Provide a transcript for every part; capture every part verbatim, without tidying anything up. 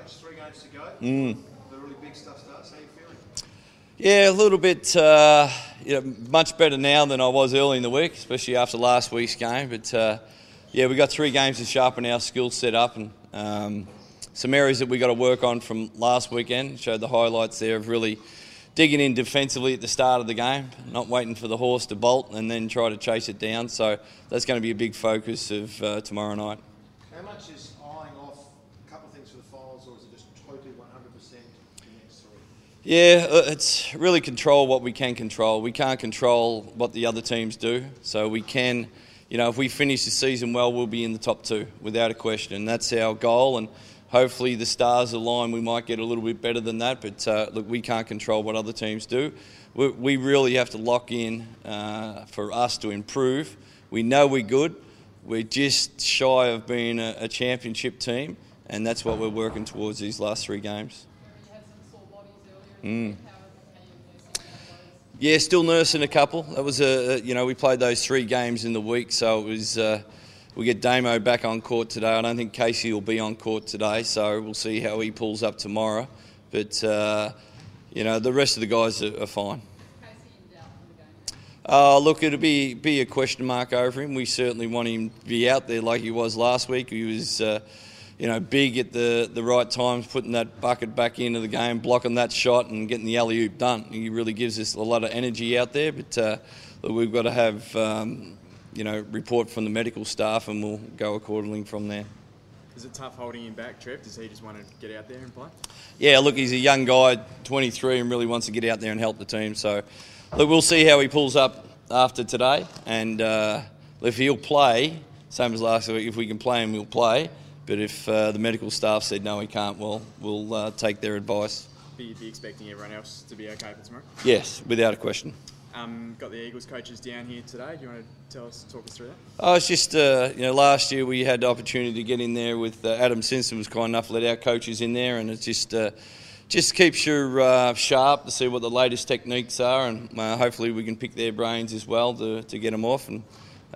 Just three games to go. Mm. The really big stuff starts. How are you feeling? Yeah, a little bit uh, you know, much better now than I was early in the week, especially after last week's game. But uh, yeah, we got three games to sharpen our skill set up, and um, some areas that we got to work on from last weekend. Showed the highlights there of really digging in defensively at the start of the game, not waiting for the horse to bolt and then try to chase it down. So that's going to be a big focus of uh, tomorrow night. How much is eyeing off a couple of things for the finals, or is it just totally one hundred percent the next three? Yeah, it's really control what we can control. We can't control what the other teams do, so we can, you know, if we finish the season well, we'll be in the top two without a question, and that's our goal. And hopefully the stars align. We might get a little bit better than that, but uh, look, we can't control what other teams do. We, we really have to lock in uh, for us to improve. We know we're good. We're just shy of being a, a championship team, and that's what we're working towards these last three games. You had some sore bodies earlier. Mm. How, how you nursing those? Yeah, still nursing a couple. That was a, you know, we played those three games in the week, so it was. Uh, we get Damo back on court today. I don't think Casey will be on court today, so we'll see how he pulls up tomorrow. But uh, you know, the rest of the guys are, are fine. Casey in doubt for the game? Uh, look, it'll be be a question mark over him. We certainly want him to be out there like he was last week. He was. Uh, You know, big at the, the right times, putting that bucket back into the game, blocking that shot and getting the alley-oop done. He really gives us a lot of energy out there, but uh, we've got to have, um, you know, report from the medical staff, and we'll go accordingly from there. Is it tough holding him back, Trev? Does he just want to get out there and play? Yeah, look, he's a young guy, twenty-three, and really wants to get out there and help the team. So, look, we'll see how he pulls up after today, and uh, if he'll play, same as last week, if we can play him, we'll play. But if uh, the medical staff said no, he can't, well, we'll uh, take their advice. Be, be expecting everyone else to be okay for tomorrow? Yes, without a question. Um, got the Eagles coaches down here today. Do you want to tell us, talk us through that? Oh, it's just, uh, you know, last year we had the opportunity to get in there with uh, Adam Simpson was kind enough to let our coaches in there, and it just uh, just keeps you uh, sharp to see what the latest techniques are, and uh, hopefully we can pick their brains as well to, to get them off. And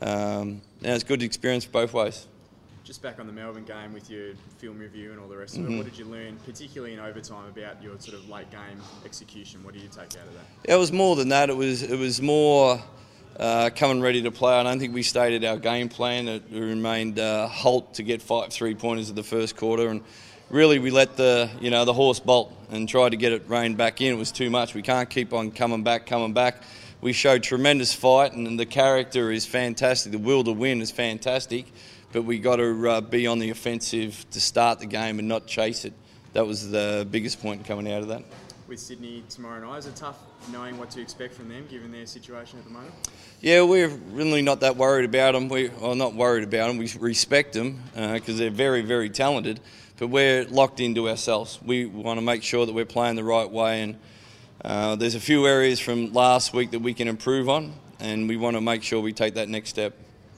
um, yeah, it's a good experience both ways. Just back on the Melbourne game with your film review and all the rest of Mm-hmm. it, what did you learn, particularly in overtime, about your sort of late game execution? What do you take out of that? It was more than that. It was it was more uh, coming ready to play. I don't think we stated our game plan. It remained uh, halt to get five three pointers in the first quarter, and really we let the you know the horse bolt and tried to get it reined back in. It was too much. We can't keep on coming back, coming back. We showed tremendous fight, and the character is fantastic. The will to win is fantastic. But we got to uh, be on the offensive to start the game and not chase it. That was the biggest point coming out of that. With Sydney tomorrow night, is it tough knowing what to expect from them given their situation at the moment? Yeah, we're really not that worried about them. We, well, not worried about them. We respect them because uh, they're very, very talented. But we're locked into ourselves. We want to make sure that we're playing the right way. And uh, there's a few areas from last week that we can improve on, and we want to make sure we take that next step.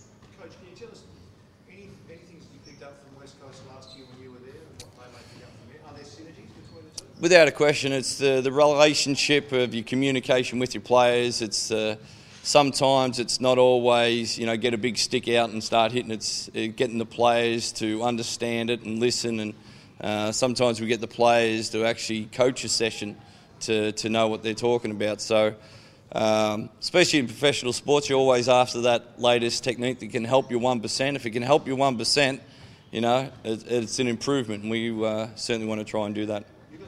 Without a question, it's the, the relationship of your communication with your players. It's uh, sometimes it's not always, you know, get a big stick out and start hitting. It's uh, getting the players to understand it and listen. And uh, sometimes we get the players to actually coach a session to, to know what they're talking about. So, um, especially in professional sports, you're always after that latest technique that can help you one percent. If it can help you one percent, you know, it, it's an improvement. And we uh, certainly want to try and do that.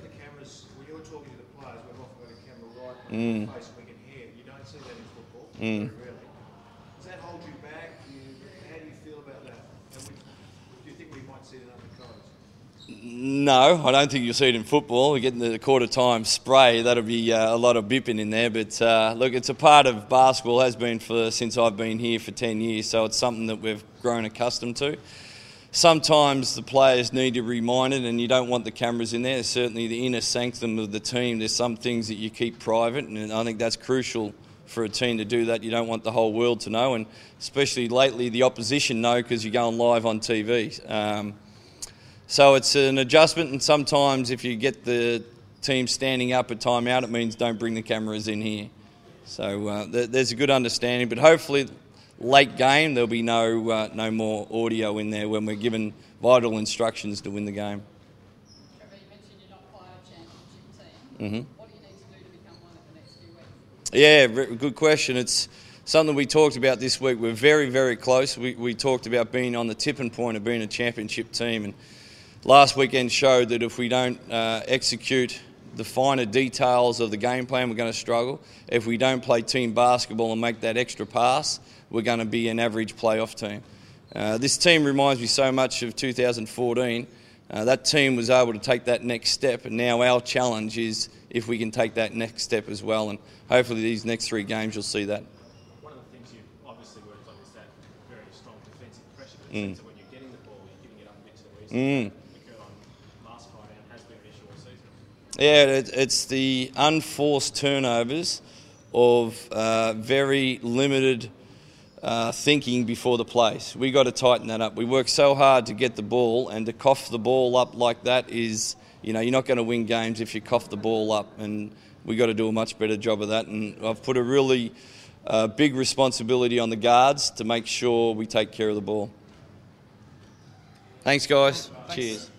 Mm. Face we can hear. You don't see that in football, Mm. very rarely. Does that hold you back? You, how do you feel about that? And we, do you think we might see it in other codes? No, I don't think you'll see it in football. We're getting the quarter time spray. That'll be uh, a lot of bipping in there. But uh, look, it's a part of basketball, has been for since I've been here for ten years. So it's something that we've grown accustomed to. Sometimes the players need to be reminded, and you don't want the cameras in there. Certainly the inner sanctum of the team, there's some things that you keep private, and I think that's crucial for a team to do that. You don't want the whole world to know, and especially lately the opposition know because you're going live on T V. Um, so it's an adjustment, and sometimes if you get the team standing up at timeout, it means don't bring the cameras in here. So uh, th- there's a good understanding, but hopefully late game, there'll be no uh, no more audio in there when we're given vital instructions to win the game. Trevor, Mm-hmm. What do you need to do to become one in the next few weeks? Yeah, re- good question. It's something we talked about this week. We're very, very close. We, we talked about being on the tipping point of being a championship team, and last weekend showed that if we don't uh, execute the finer details of the game plan, we're going to struggle. If we don't play team basketball and make that extra pass, we're going to be an average playoff team. Uh, this team reminds me so much of two thousand fourteen. Uh, that team was able to take that next step, and now our challenge is if we can take that next step as well, and hopefully these next three games you'll see that. One of the things you've obviously worked on is that very strong defensive pressure. Mm. So when you're getting the ball, you're giving it up a bit too easy. Mm. Occurred on last Friday and has been an issue all season. Yeah, it, it's the unforced turnovers of uh, very limited uh, thinking before the place. We got to tighten that up. We work so hard to get the ball, and to cough the ball up like that is, you know, you're not going to win games if you cough the ball up, and we got to do a much better job of that. And I've put a really uh, big responsibility on the guards to make sure we take care of the ball. Thanks, guys. Cheers.